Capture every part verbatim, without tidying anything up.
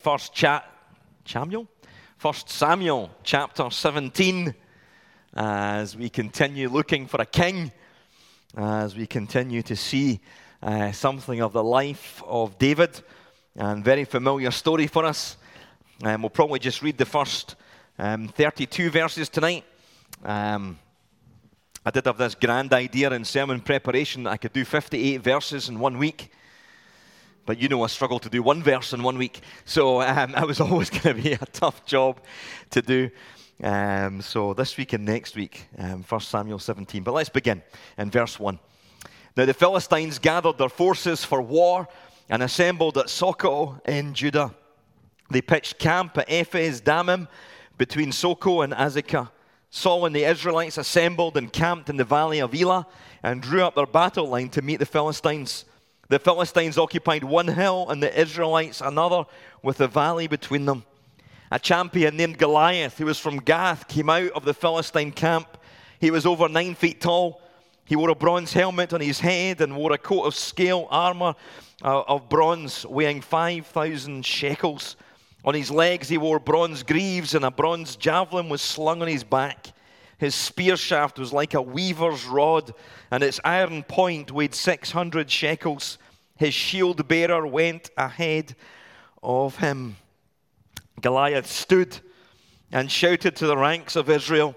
First chat, Samuel? First Samuel, chapter seventeen, as we continue looking for a king, as we continue to see uh, something of the life of David, and very familiar story for us. Um, we'll probably just read the first um, thirty-two verses tonight. Um, I did have this grand idea in sermon preparation that I could do fifty-eight verses in one week. But you know I struggle to do one verse in one week. So um, it was always going to be a tough job to do. Um, so this week and next week, um, First Samuel seventeen. But let's begin in verse one. Now the Philistines gathered their forces for war and assembled at Socoh in Judah. They pitched camp at Ephes Dammim between Socoh and Azekah. Saul and the Israelites assembled and camped in the valley of Elah and drew up their battle line to meet the Philistines. The Philistines occupied one hill and the Israelites another, with the valley between them. A champion named Goliath, who was from Gath, came out of the Philistine camp. He was over nine feet tall. He wore a bronze helmet on his head and wore a coat of scale armor uh, of bronze weighing five thousand shekels. On his legs he wore bronze greaves, and a bronze javelin was slung on his back. His spear shaft was like a weaver's rod, and its iron point weighed six hundred shekels. His shield bearer went ahead of him. Goliath stood and shouted to the ranks of Israel,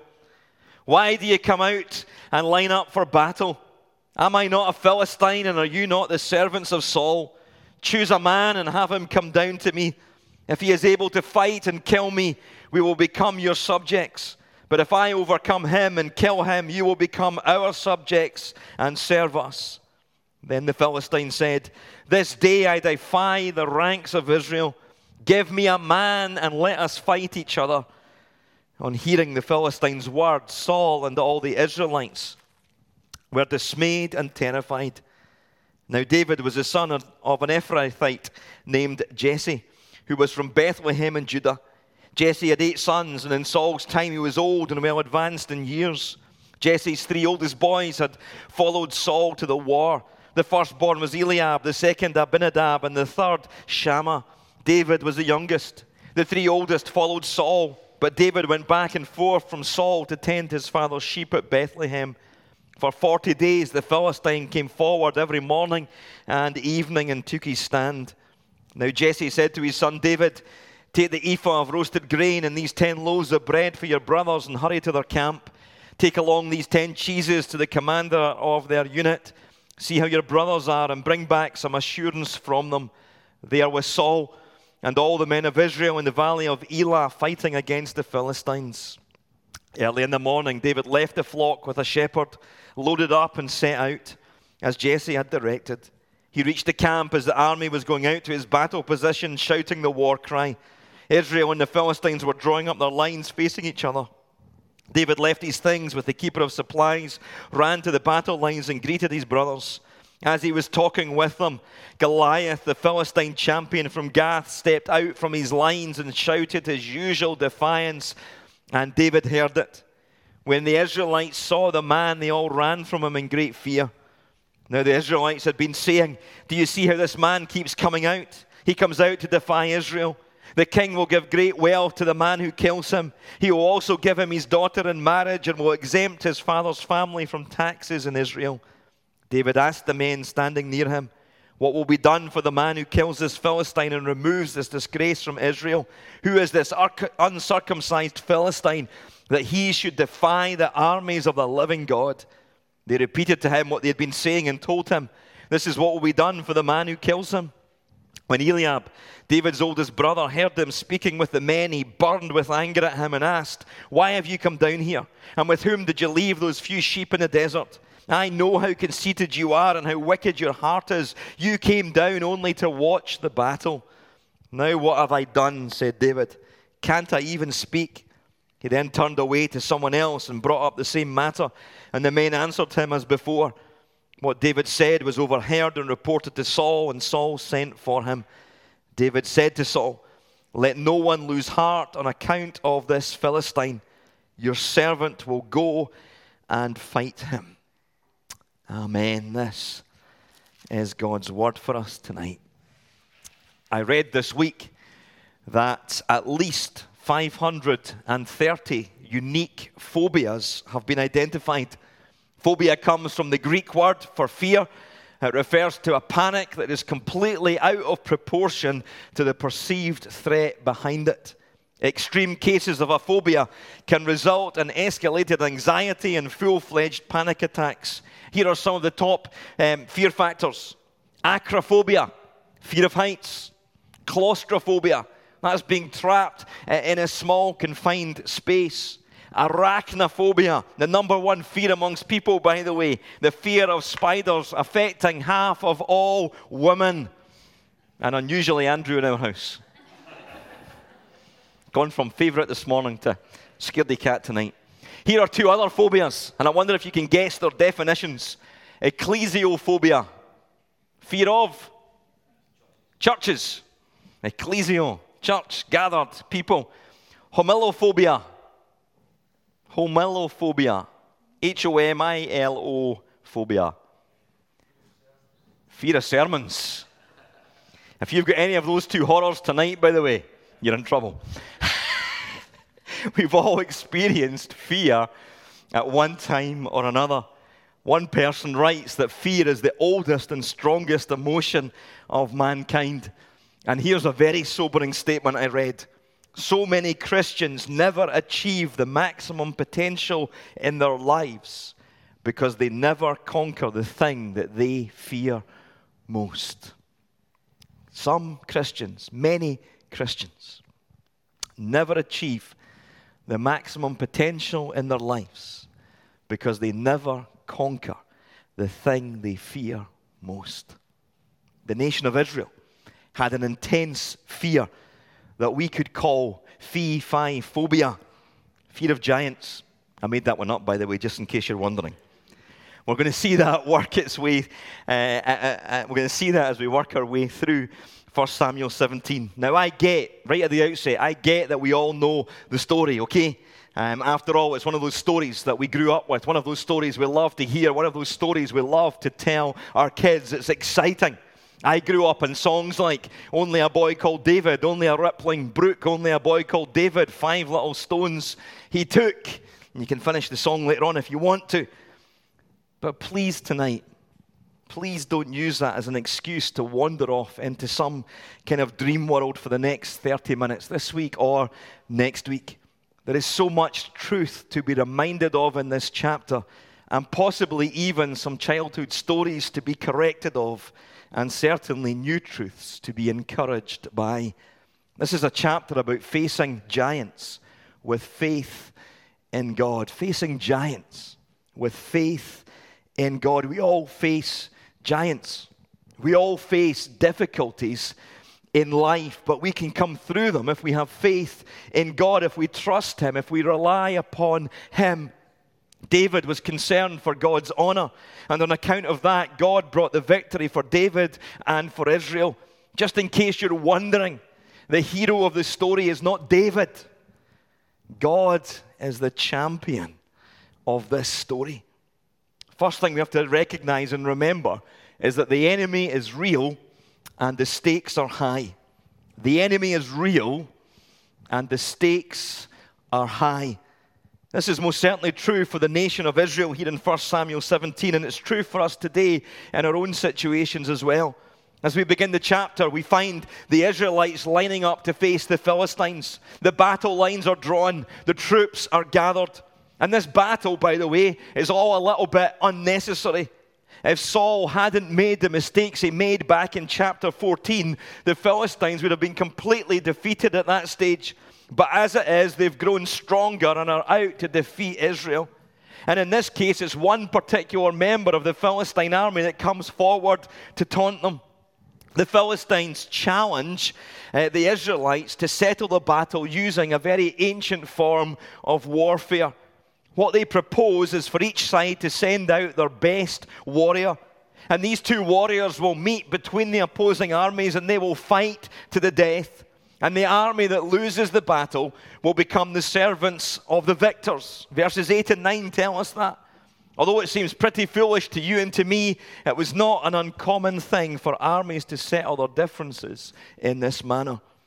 "Why do you come out and line up for battle? Am I not a Philistine, and are you not the servants of Saul? Choose a man and have him come down to me. If he is able to fight and kill me, we will become your subjects. But if I overcome him and kill him, you will become our subjects and serve us." Then the Philistine said, "This day I defy the ranks of Israel. Give me a man and let us fight each other." On hearing the Philistines' words, Saul and all the Israelites were dismayed and terrified. Now David was the son of an Ephrathite named Jesse, who was from Bethlehem in Judah. Jesse had eight sons, and in Saul's time he was old and well advanced in years. Jesse's three oldest boys had followed Saul to the war. The firstborn was Eliab, the second Abinadab, and the third Shammah. David was the youngest. The three oldest followed Saul, but David went back and forth from Saul to tend his father's sheep at Bethlehem. For forty days the Philistine came forward every morning and evening and took his stand. Now Jesse said to his son David, "Take the ephah of roasted grain and these ten loaves of bread for your brothers and hurry to their camp. Take along these ten cheeses to the commander of their unit. See how your brothers are and bring back some assurance from them. They are with Saul and all the men of Israel in the valley of Elah fighting against the Philistines." Early in the morning, David left the flock with a shepherd, loaded up and set out, as Jesse had directed. He reached the camp as the army was going out to his battle position, shouting the war cry. Israel and the Philistines were drawing up their lines facing each other. David left his things with the keeper of supplies, ran to the battle lines and greeted his brothers. As he was talking with them, Goliath, the Philistine champion from Gath, stepped out from his lines and shouted his usual defiance, and David heard it. When the Israelites saw the man, they all ran from him in great fear. Now the Israelites had been saying, "Do you see how this man keeps coming out? He comes out to defy Israel. The king will give great wealth to the man who kills him. He will also give him his daughter in marriage and will exempt his father's family from taxes in Israel." David asked the men standing near him, "What will be done for the man who kills this Philistine and removes this disgrace from Israel? Who is this uncircumcised Philistine that he should defy the armies of the living God?" They repeated to him what they had been saying and told him, "This is what will be done for the man who kills him." When Eliab, David's oldest brother, heard them speaking with the men, he burned with anger at him and asked, "Why have you come down here? And with whom did you leave those few sheep in the desert? I know how conceited you are and how wicked your heart is. You came down only to watch the battle." "Now what have I done?" said David. "Can't I even speak?" He then turned away to someone else and brought up the same matter, and the men answered him as before. What David said was overheard and reported to Saul, and Saul sent for him. David said to Saul, "Let no one lose heart on account of this Philistine. Your servant will go and fight him." Amen. This is God's word for us tonight. I read this week that at least five hundred thirty unique phobias have been identified. Phobia comes from the Greek word for fear. It refers to a panic that is completely out of proportion to the perceived threat behind it. Extreme cases of a phobia can result in escalated anxiety and full-fledged panic attacks. Here are some of the top um, fear factors. Acrophobia, fear of heights. Claustrophobia, that's being trapped in a small, confined space. Arachnophobia, the number one fear amongst people, by the way. The fear of spiders affecting half of all women. And unusually Andrew in our house. Gone from favourite this morning to scaredy cat tonight. Here are two other phobias, and I wonder if you can guess their definitions. Ecclesiophobia, fear of churches. Ecclesio, church, gathered people. Homilophobia. Homilophobia. H O M I L O phobia. Fear of sermons. If you've got any of those two horrors tonight, by the way, you're in trouble. We've all experienced fear at one time or another. One person writes that fear is the oldest and strongest emotion of mankind. And here's a very sobering statement I read. So many Christians never achieve the maximum potential in their lives because they never conquer the thing that they fear most. Some Christians, many Christians, never achieve the maximum potential in their lives because they never conquer the thing they fear most. The nation of Israel had an intense fear that we could call phi-phi phobia, fear of giants. I made that one up, by the way, just in case you're wondering. We're going to see that work its way. Uh, uh, uh, we're going to see that as we work our way through First Samuel seventeen. Now, I get, right at the outset, I get that we all know the story, okay? Um, after all, it's one of those stories that we grew up with, one of those stories we love to hear, one of those stories we love to tell our kids. It's exciting. I grew up in songs like Only a Boy Called David, Only a Rippling Brook, Only a Boy Called David, Five Little Stones He Took. And you can finish the song later on if you want to. But please tonight, please don't use that as an excuse to wander off into some kind of dream world for the next thirty minutes this week or next week. There is so much truth to be reminded of in this chapter, and possibly even some childhood stories to be corrected of, and certainly new truths to be encouraged by. This is a chapter about facing giants with faith in God. Facing giants with faith in God. We all face giants. We all face difficulties in life, but we can come through them if we have faith in God, if we trust Him, if we rely upon Him. David was concerned for God's honor, and on account of that, God brought the victory for David and for Israel. Just in case you're wondering, the hero of the story is not David. God is the champion of this story. First thing we have to recognize and remember is that the enemy is real and the stakes are high. The enemy is real and the stakes are high. This is most certainly true for the nation of Israel here in First Samuel seventeen, and it's true for us today in our own situations as well. As we begin the chapter, we find the Israelites lining up to face the Philistines. The battle lines are drawn. The troops are gathered. And this battle, by the way, is all a little bit unnecessary. If Saul hadn't made the mistakes he made back in chapter fourteen, the Philistines would have been completely defeated at that stage. But as it is, they've grown stronger and are out to defeat Israel. And in this case, it's one particular member of the Philistine army that comes forward to taunt them. The Philistines challenge uh, the Israelites to settle the battle using a very ancient form of warfare. What they propose is for each side to send out their best warrior. And these two warriors will meet between the opposing armies and they will fight to the death. And the army that loses the battle will become the servants of the victors. Verses eight and nine tell us that. Although it seems pretty foolish to you and to me, it was not an uncommon thing for armies to settle their differences in this manner.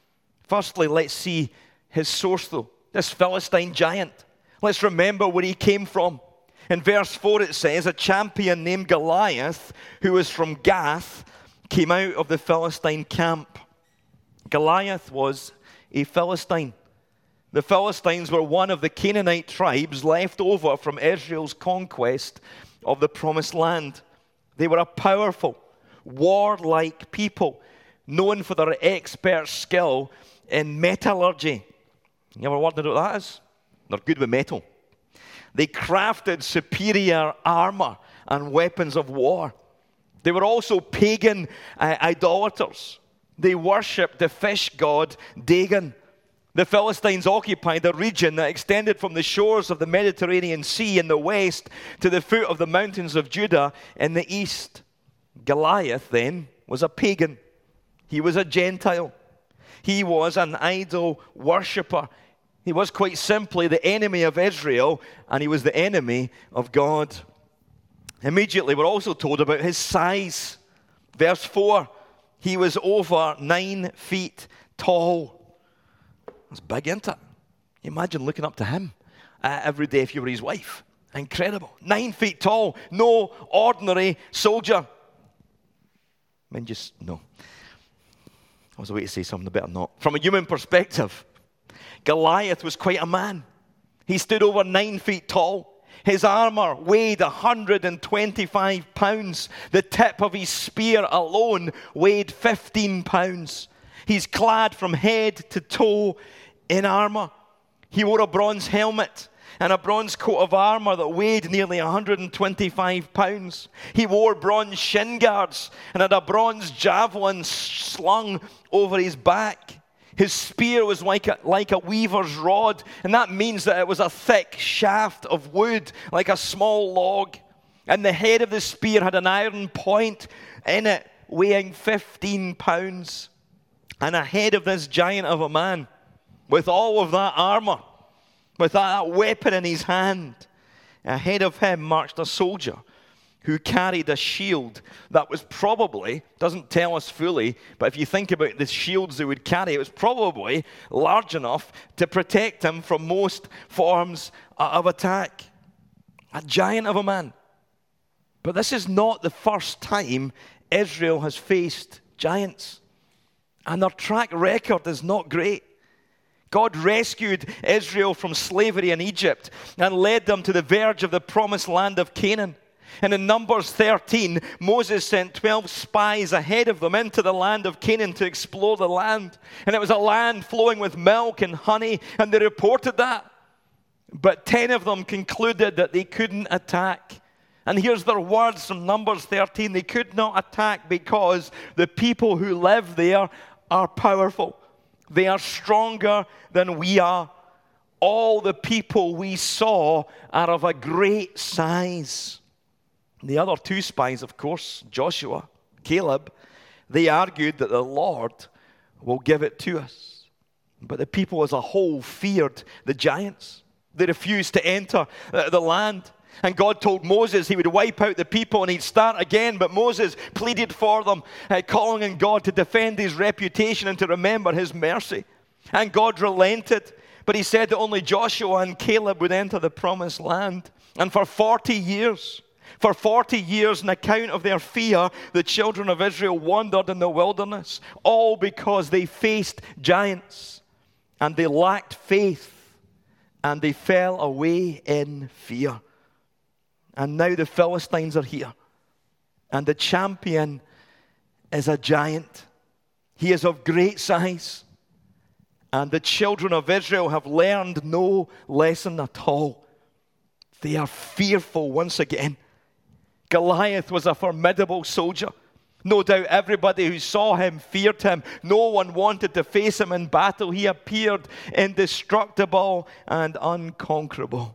Firstly, let's see his source, though. This Philistine giant. Let's remember where he came from. In verse four it says, a champion named Goliath, who was from Gath, came out of the Philistine camp. Goliath was a Philistine. The Philistines were one of the Canaanite tribes left over from Israel's conquest of the Promised Land. They were a powerful, warlike people, known for their expert skill in metallurgy. You ever wondered what that is? They're good with metal. They crafted superior armor and weapons of war. They were also pagan uh, idolaters. They worshipped the fish god Dagon. The Philistines occupied a region that extended from the shores of the Mediterranean Sea in the west to the foot of the mountains of Judah in the east. Goliath, then, was a pagan. He was a Gentile. He was an idol worshipper. He was quite simply the enemy of Israel, and he was the enemy of God. Immediately, we're also told about his size. Verse four, he was over nine feet tall. That's big, isn't it? Imagine looking up to him uh, every day if you were his wife. Incredible. Nine feet tall. No ordinary soldier. I mean, just, no. I was waiting to say something, better not. From a human perspective, Goliath was quite a man. He stood over nine feet tall. His armor weighed one hundred twenty-five pounds. The tip of his spear alone weighed fifteen pounds. He's clad from head to toe in armor. He wore a bronze helmet and a bronze coat of armor that weighed nearly one hundred twenty-five pounds. He wore bronze shin guards and had a bronze javelin slung over his back. His spear was like a, like a weaver's rod, and that means that it was a thick shaft of wood, like a small log. And the head of the spear had an iron point in it, weighing fifteen pounds. And ahead of this giant of a man, with all of that armor, with that weapon in his hand, ahead of him marched a soldier who carried a shield that was probably, doesn't tell us fully, but if you think about the shields they would carry, it was probably large enough to protect him from most forms of attack. A giant of a man. But this is not the first time Israel has faced giants. And their track record is not great. God rescued Israel from slavery in Egypt and led them to the verge of the promised land of Canaan. And in Numbers thirteen, Moses sent twelve spies ahead of them into the land of Canaan to explore the land. And it was a land flowing with milk and honey, and they reported that. But ten of them concluded that they couldn't attack. And here's their words from Numbers thirteen. They could not attack because the people who live there are powerful. They are stronger than we are. All the people we saw are of a great size. The other two spies, of course, Joshua, Caleb, they argued that the Lord will give it to us. But the people as a whole feared the giants. They refused to enter the land. And God told Moses he would wipe out the people and he'd start again. But Moses pleaded for them, uh, calling on God to defend his reputation and to remember his mercy. And God relented. But he said that only Joshua and Caleb would enter the promised land. And for forty years, for forty years, on account of their fear, the children of Israel wandered in the wilderness. All because they faced giants. And they lacked faith. And they fell away in fear. And now the Philistines are here. And the champion is a giant. He is of great size. And the children of Israel have learned no lesson at all. They are fearful once again. Goliath was a formidable soldier. No doubt everybody who saw him feared him. No one wanted to face him in battle. He appeared indestructible and unconquerable.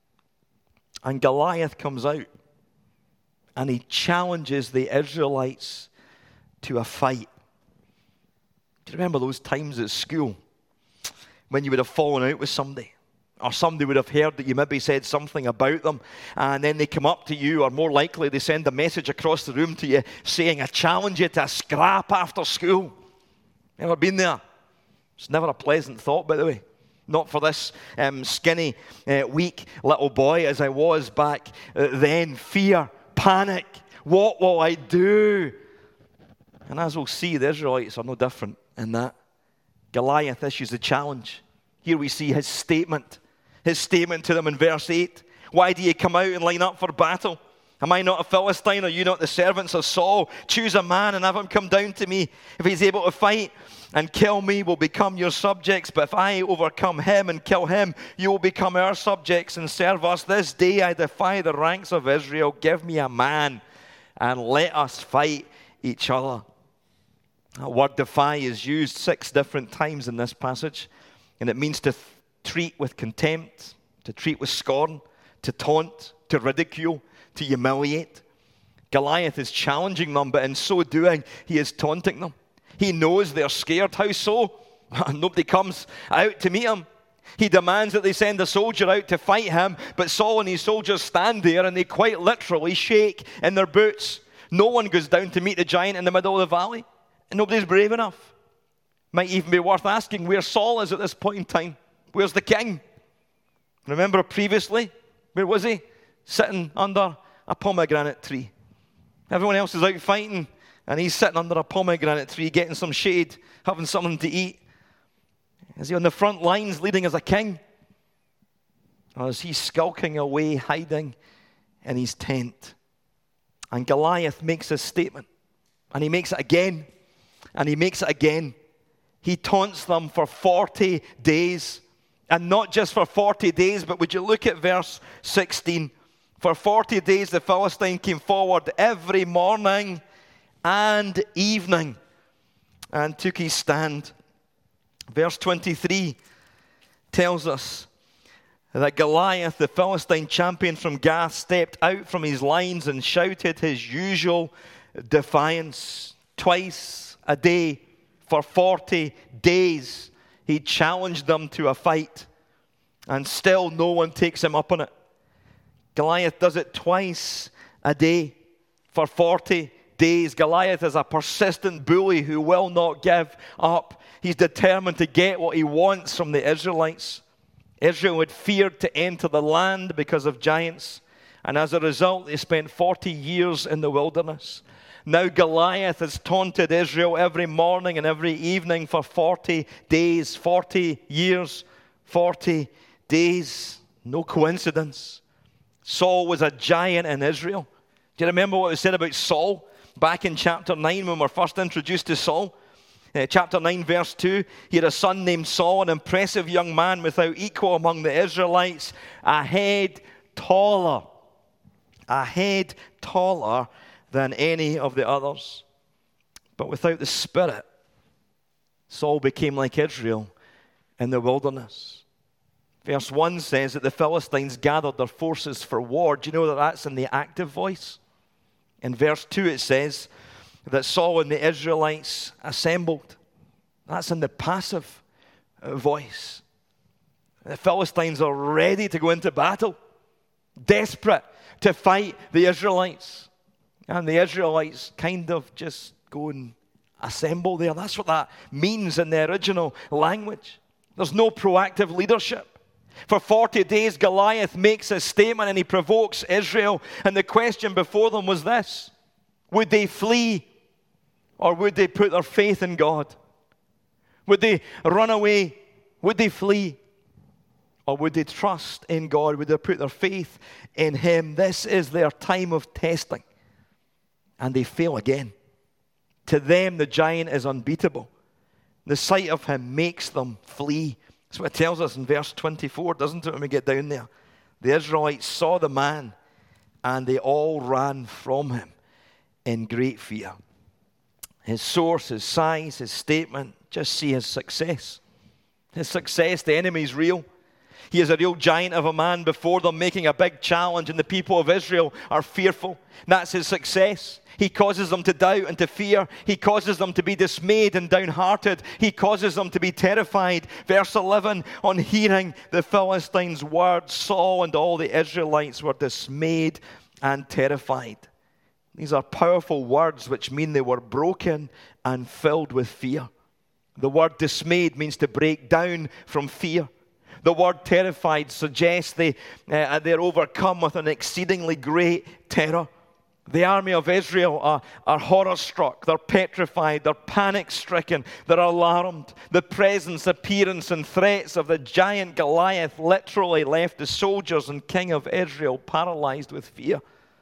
And Goliath comes out and he challenges the Israelites to a fight. Do you remember those times at school when you would have fallen out with somebody? Or somebody would have heard that you maybe said something about them, and then they come up to you, or more likely they send a message across the room to you saying, I challenge you to a scrap after school. Ever been there? It's never a pleasant thought, by the way. Not for this um, skinny, uh, weak little boy as I was back uh, then. Fear, panic. What will I do? And as we'll see, the Israelites are no different in that. Goliath issues a challenge. Here we see his statement. His statement to them in verse eight. Why do you come out and line up for battle? Am I not a Philistine? Are you not the servants of Saul? Choose a man and have him come down to me. If he's able to fight and kill me, we'll become your subjects. But if I overcome him and kill him, you will become our subjects and serve us. This day I defy the ranks of Israel. Give me a man and let us fight each other. That word defy is used six different times in this passage. And it means to th- treat with contempt, to treat with scorn, to taunt, to ridicule, to humiliate. Goliath is challenging them, but in so doing, he is taunting them. He knows they're scared. How so? Nobody comes out to meet him. He demands that they send a soldier out to fight him, but Saul and his soldiers stand there and they quite literally shake in their boots. No one goes down to meet the giant in the middle of the valley, and nobody's brave enough. Might even be worth asking where Saul is at this point in time. Where's the king? Remember previously, where was he? Sitting under a pomegranate tree. Everyone else is out fighting, and he's sitting under a pomegranate tree, getting some shade, having something to eat. Is he on the front lines leading as a king? Or is he skulking away, hiding in his tent? And Goliath makes his statement. And he makes it again. And he makes it again. He taunts them for forty days. And not just for forty days, but would you look at verse sixteen? For forty days the Philistine came forward every morning and evening and took his stand. Verse twenty-three tells us that Goliath, the Philistine champion from Gath, stepped out from his lines and shouted his usual defiance. Twice a day for forty days he challenged them to a fight, and still no one takes him up on it. Goliath does it twice a day for forty days. Goliath is a persistent bully who will not give up. He's determined to get what he wants from the Israelites. Israel had feared to enter the land because of giants, and as a result, they spent forty years in the wilderness. Now Goliath has taunted Israel every morning and every evening for forty days, forty years, forty days. No coincidence. Saul was a giant in Israel. Do you remember what was said about Saul back in chapter nine when we were first introduced to Saul? Uh, chapter nine, verse two, he had a son named Saul, an impressive young man without equal among the Israelites, a head taller, a head taller than any of the others. But without the Spirit, Saul became like Israel in the wilderness. Verse one says that the Philistines gathered their forces for war. Do you know that that's in the active voice? In verse two it says that Saul and the Israelites assembled. That's in the passive voice. The Philistines are ready to go into battle, desperate to fight the Israelites. And the Israelites kind of just go and assemble there. That's what that means in the original language. There's no proactive leadership. For forty days, Goliath makes a statement and he provokes Israel. And the question before them was this: would they flee or would they put their faith in God? Would they run away? Would they flee? Or would they trust in God? Would they put their faith in Him? This is their time of testing. And they fail again. To them, the giant is unbeatable. The sight of him makes them flee. That's what it tells us in verse twenty-four, doesn't it, when we get down there? The Israelites saw the man, and they all ran from him in great fear. His source, his size, his statement, just see his success. His success, the enemy's real. He is a real giant of a man before them, making a big challenge, and the people of Israel are fearful. That's his success. He causes them to doubt and to fear. He causes them to be dismayed and downhearted. He causes them to be terrified. Verse eleven, on hearing the Philistines' words, Saul and all the Israelites were dismayed and terrified. These are powerful words which mean they were broken and filled with fear. The word dismayed means to break down from fear. The word terrified suggests they, uh, they're overcome with an exceedingly great terror. The army of Israel are, are horror-struck, they're petrified, they're panic-stricken, they're alarmed. The presence, appearance, and threats of the giant Goliath literally left the soldiers and king of Israel paralyzed with fear.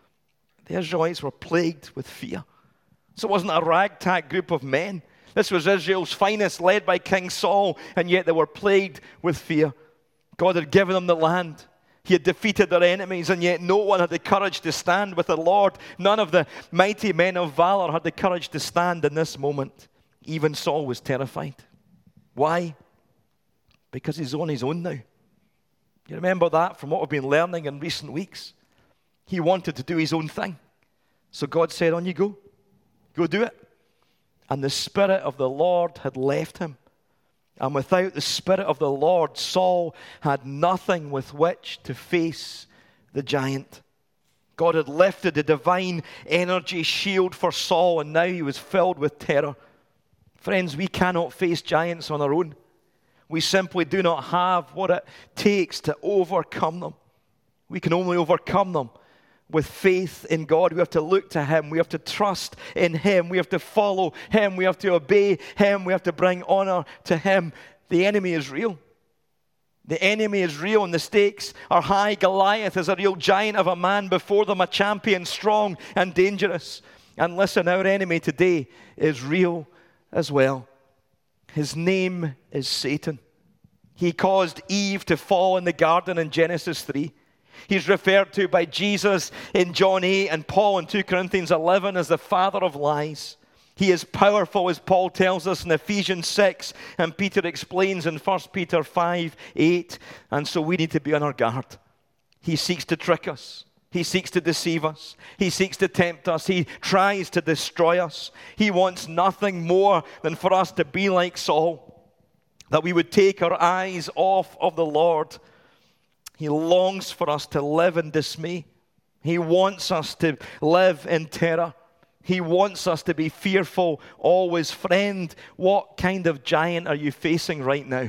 The Israelites were plagued with fear. So it wasn't a ragtag group of men. This was Israel's finest, led by King Saul, and yet they were plagued with fear. God had given them the land. He had defeated their enemies, and yet no one had the courage to stand with the Lord. None of the mighty men of valor had the courage to stand in this moment. Even Saul was terrified. Why? Because he's on his own now. You remember that from what we've been learning in recent weeks? He wanted to do his own thing. So God said, on you go. Go do it. And the Spirit of the Lord had left him. And without the Spirit of the Lord, Saul had nothing with which to face the giant. God had lifted the divine energy shield for Saul, and now he was filled with terror. Friends, we cannot face giants on our own. We simply do not have what it takes to overcome them. We can only overcome them with faith in God. We have to look to Him. We have to trust in Him. We have to follow Him. We have to obey Him. We have to bring honor to Him. The enemy is real. The enemy is real and the stakes are high. Goliath is a real giant of a man, before them a champion, strong and dangerous. And listen, our enemy today is real as well. His name is Satan. He caused Eve to fall in the garden in Genesis three. He's referred to by Jesus in John eight and Paul in two Corinthians eleven as the father of lies. He is powerful, as Paul tells us in Ephesians six, and Peter explains in First Peter five eight, and so we need to be on our guard. He seeks to trick us. He seeks to deceive us. He seeks to tempt us. He tries to destroy us. He wants nothing more than for us to be like Saul, that we would take our eyes off of the Lord. He longs for us to live in dismay. He wants us to live in terror. He wants us to be fearful always. Friend, what kind of giant are you facing right now?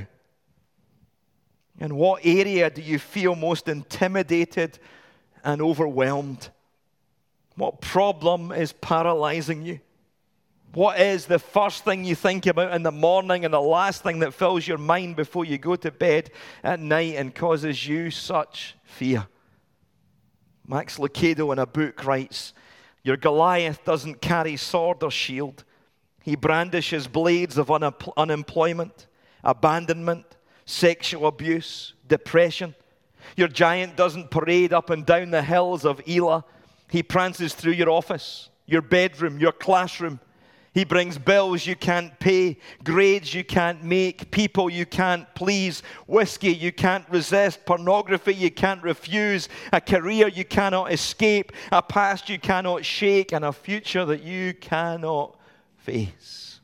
In what area do you feel most intimidated and overwhelmed? What problem is paralyzing you? What is the first thing you think about in the morning and the last thing that fills your mind before you go to bed at night and causes you such fear? Max Lucado in a book writes, your Goliath doesn't carry sword or shield. He brandishes blades of un- unemployment, abandonment, sexual abuse, depression. Your giant doesn't parade up and down the hills of Elah. He prances through your office, your bedroom, your classroom. He brings bills you can't pay, grades you can't make, people you can't please, whiskey you can't resist, pornography you can't refuse, a career you cannot escape, a past you cannot shake, and a future that you cannot face.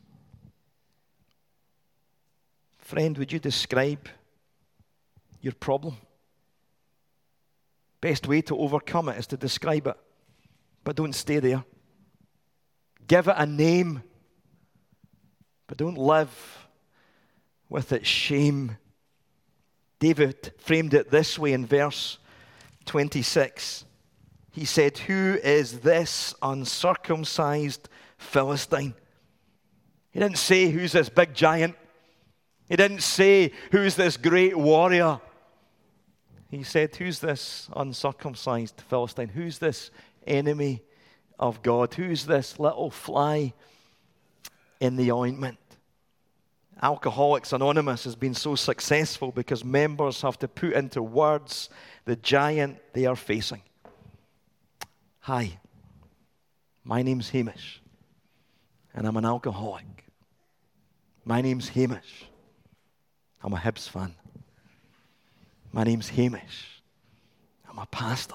Friend, would you describe your problem? Best way to overcome it is to describe it, but don't stay there. Give it a name, but don't live with its shame. David framed it this way in verse twenty-six. He said, who is this uncircumcised Philistine? He didn't say, who's this big giant? He didn't say, who's this great warrior? He said, who's this uncircumcised Philistine? Who's this enemy of God? Who's this little fly in the ointment? Alcoholics Anonymous has been so successful because members have to put into words the giant they are facing. Hi, my name's Hamish, and I'm an alcoholic. My name's Hamish. I'm a Hibs fan. My name's Hamish. I'm a pastor.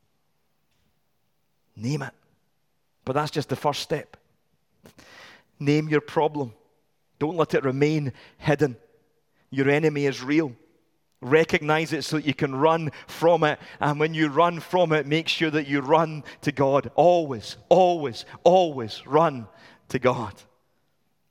Name it. But that's just the first step. Name your problem. Don't let it remain hidden. Your enemy is real. Recognize it so that you can run from it. And when you run from it, make sure that you run to God. Always, always, always run to God.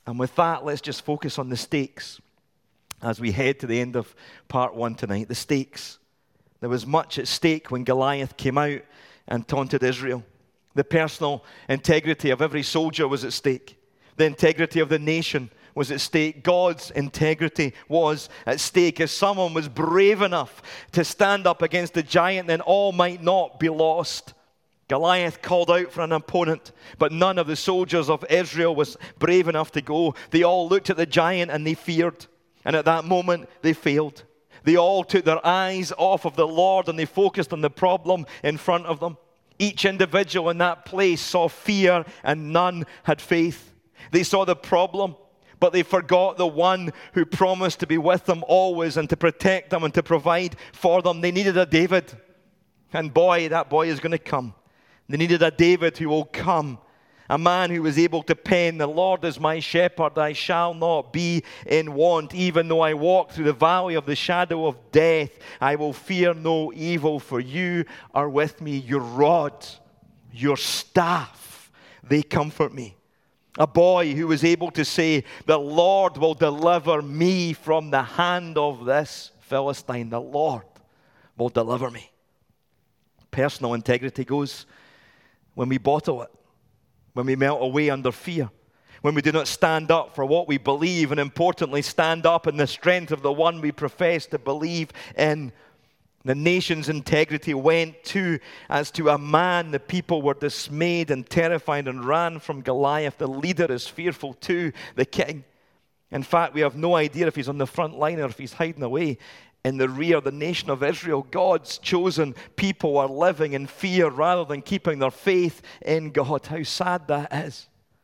And with that, let's just focus on the stakes as we head to the end of part one tonight. The stakes. There was much at stake when Goliath came out and taunted Israel. The personal integrity of every soldier was at stake. The integrity of the nation was at stake. God's integrity was at stake. If someone was brave enough to stand up against the giant, then all might not be lost. Goliath called out for an opponent, but none of the soldiers of Israel was brave enough to go. They all looked at the giant and they feared. And at that moment, they failed. They all took their eyes off of the Lord and they focused on the problem in front of them. Each individual in that place saw fear and none had faith. They saw the problem, but they forgot the one who promised to be with them always and to protect them and to provide for them. They needed a David. And boy, that boy is going to come. They needed a David who will come. A man who was able to pen, "The Lord is my shepherd, I shall not be in want. Even though I walk through the valley of the shadow of death, I will fear no evil, for you are with me. Your rod, your staff, they comfort me." A boy who was able to say, "The Lord will deliver me from the hand of this Philistine. The Lord will deliver me." Personal integrity goes when we bottle it, when we melt away under fear, when we do not stand up for what we believe, and importantly, stand up in the strength of the one we profess to believe in. The nation's integrity went to, as to a man, the people were dismayed and terrified and ran from Goliath. The leader is fearful too, the king. In fact, we have no idea if he's on the front line or if he's hiding away in the rear. The nation of Israel, God's chosen people, are living in fear rather than keeping their faith in God. How sad that is.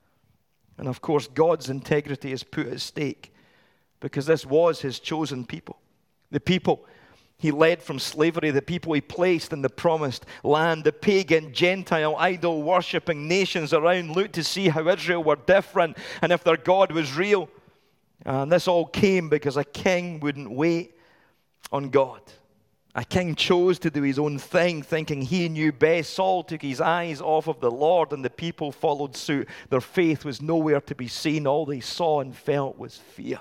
And of course, God's integrity is put at stake because this was his chosen people. The people he led from slavery, the people he placed in the promised land. The pagan, Gentile, idol-worshipping nations around looked to see how Israel were different and if their God was real. And this all came because a king wouldn't wait on God. A king chose to do his own thing, thinking he knew best. Saul took his eyes off of the Lord, and the people followed suit. Their faith was nowhere to be seen. All they saw and felt was fear.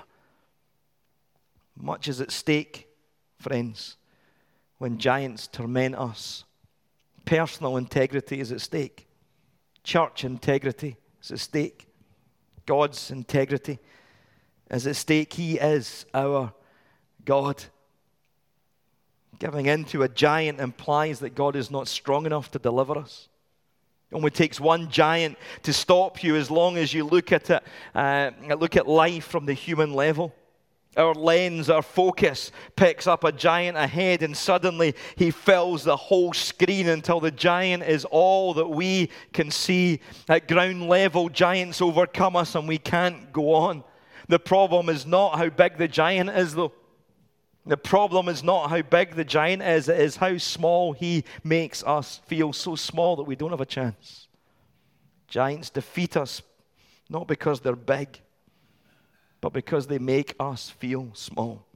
Much is at stake, friends, when giants torment us. Personal integrity is at stake. Church integrity is at stake. God's integrity is at stake. He is our God. Giving in to a giant implies that God is not strong enough to deliver us. It only takes one giant to stop you as long as you look at it, uh, look at life from the human level. Our lens, our focus picks up a giant ahead, and suddenly he fills the whole screen until the giant is all that we can see. At ground level, giants overcome us and we can't go on. The problem is not how big the giant is, though. The problem is not how big the giant is, it is how small he makes us feel, so small that we don't have a chance. Giants defeat us not because they're big, but because they make us feel small.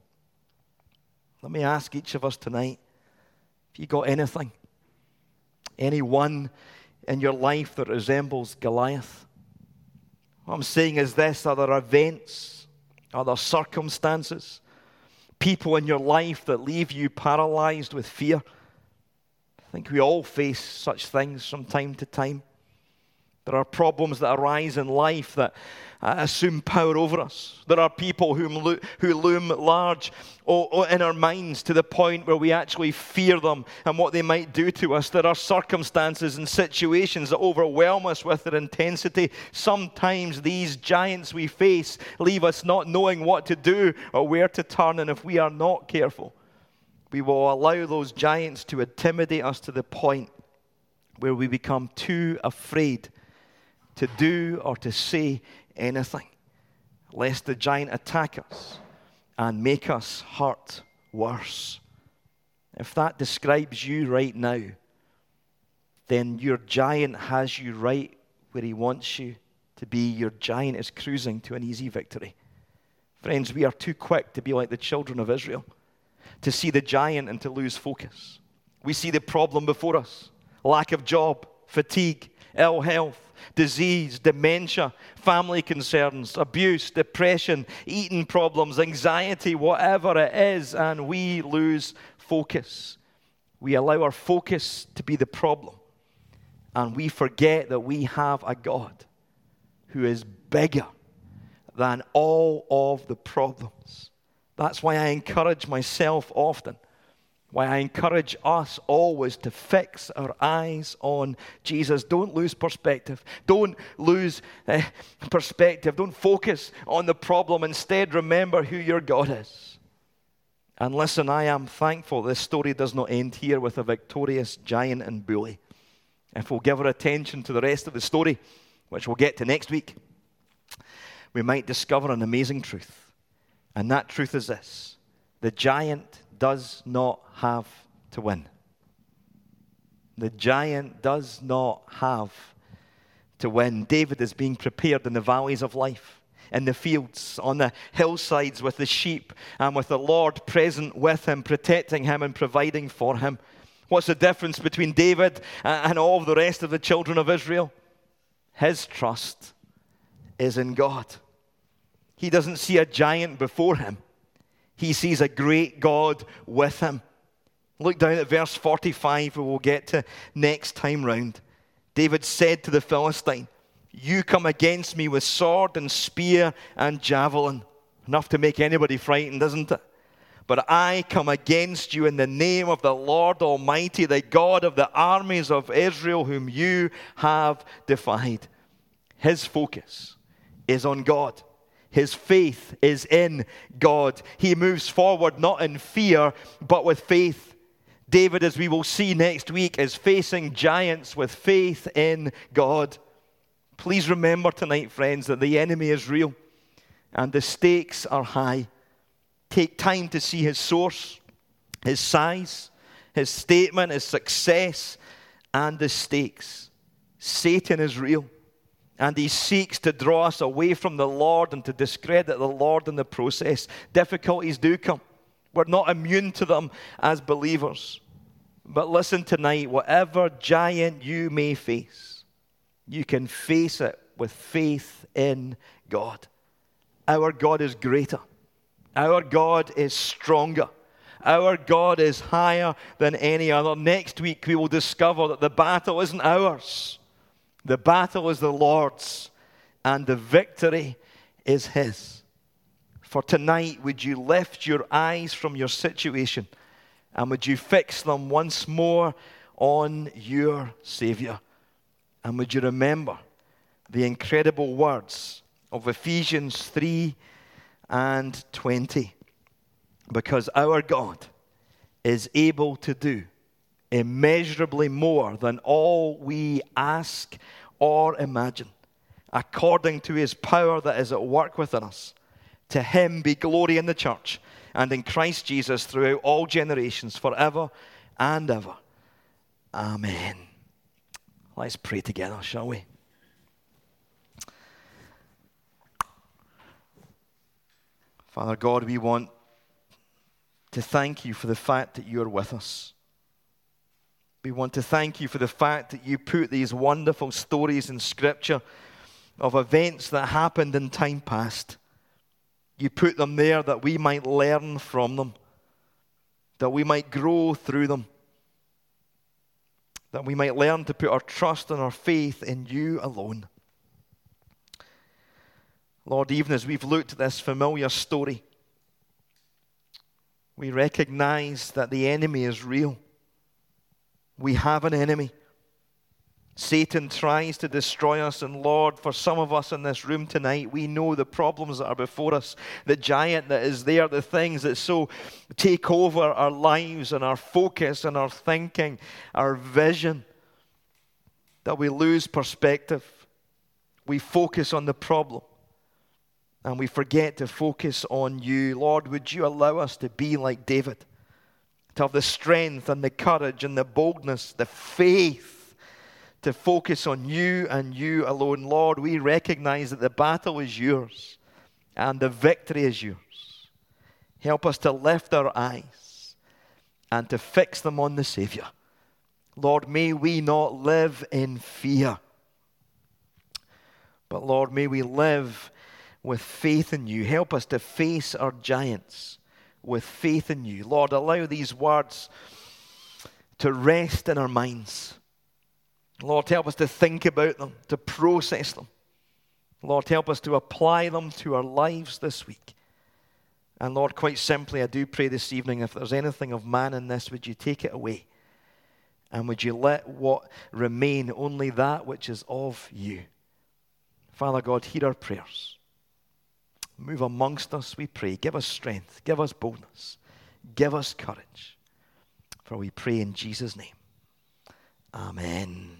Let me ask each of us tonight, if you got anything, anyone in your life that resembles Goliath? What I'm saying is this: are there events, are there circumstances, people in your life that leave you paralyzed with fear? I think we all face such things from time to time. There are problems that arise in life that uh, assume power over us. There are people who, lo- who loom large o- o- in our minds to the point where we actually fear them and what they might do to us. There are circumstances and situations that overwhelm us with their intensity. Sometimes these giants we face leave us not knowing what to do or where to turn, and if we are not careful, we will allow those giants to intimidate us to the point where we become too afraid to do or to say anything, lest the giant attack us and make us hurt worse. If that describes you right now, then your giant has you right where he wants you to be. Your giant is cruising to an easy victory. Friends, we are too quick to be like the children of Israel, to see the giant and to lose focus. We see the problem before us: lack of job, fatigue, ill health, disease, dementia, family concerns, abuse, depression, eating problems, anxiety, whatever it is, and we lose focus. We allow our focus to be the problem, and we forget that we have a God who is bigger than all of the problems. That's why I encourage myself often, why I encourage us always to fix our eyes on Jesus. Don't lose perspective. Don't lose uh, perspective. Don't focus on the problem. Instead, remember who your God is. And listen, I am thankful this story does not end here with a victorious giant and bully. If we'll give our attention to the rest of the story, which we'll get to next week, we might discover an amazing truth. And that truth is this: the giant does not have to win. The giant does not have to win. David is being prepared in the valleys of life, in the fields, on the hillsides with the sheep, and with the Lord present with him, protecting him and providing for him. What's the difference between David and all of the rest of the children of Israel? His trust is in God. He doesn't see a giant before him. He sees a great God with him. Look down at verse forty-five, who we'll get to next time round. David said to the Philistine, "You come against me with sword and spear and javelin." Enough to make anybody frightened, isn't it? "But I come against you in the name of the Lord Almighty, the God of the armies of Israel, whom you have defied." His focus is on God. His faith is in God. He moves forward not in fear, but with faith. David, as we will see next week, is facing giants with faith in God. Please remember tonight, friends, that the enemy is real and the stakes are high. Take time to see his source, his size, his statement, his success, and the stakes. Satan is real, and he seeks to draw us away from the Lord and to discredit the Lord in the process. Difficulties do come. We're not immune to them as believers. But listen tonight, whatever giant you may face, you can face it with faith in God. Our God is greater. Our God is stronger. Our God is higher than any other. Next week we will discover that the battle isn't ours. The battle is the Lord's, and the victory is His. For tonight, would you lift your eyes from your situation, and would you fix them once more on your Savior? And would you remember the incredible words of Ephesians three and twenty? Because our God is able to do immeasurably more than all we ask or imagine, according to His power that is at work within us. To Him be glory in the church and in Christ Jesus throughout all generations, forever and ever. Amen. Let's pray together, shall we? Father God, we want to thank You for the fact that You are with us. We want to thank You for the fact that You put these wonderful stories in Scripture of events that happened in time past. You put them there that we might learn from them, that we might grow through them, that we might learn to put our trust and our faith in You alone. Lord, even as we've looked at this familiar story, we recognize that the enemy is real. We have an enemy. Satan tries to destroy us, and Lord, for some of us in this room tonight, we know the problems that are before us, the giant that is there, the things that so take over our lives and our focus and our thinking, our vision, that we lose perspective. We focus on the problem, and we forget to focus on You. Lord, would You allow us to be like David, to have the strength and the courage and the boldness, the faith to focus on You and You alone. Lord, we recognize that the battle is Yours and the victory is Yours. Help us to lift our eyes and to fix them on the Savior. Lord, may we not live in fear, But Lord, may we live with faith in you. Help us to face our giants with faith in you. Lord, allow these words to rest in our minds. Lord, help us to think about them, to process them. Lord, help us to apply them to our lives this week. And Lord, quite simply, I do pray this evening, if there's anything of man in this, would you take it away? And would you let what remain only that which is of you? Father God, hear our prayers. Move amongst us, we pray. Give us strength. Give us boldness. Give us courage. For we pray in Jesus' name. Amen.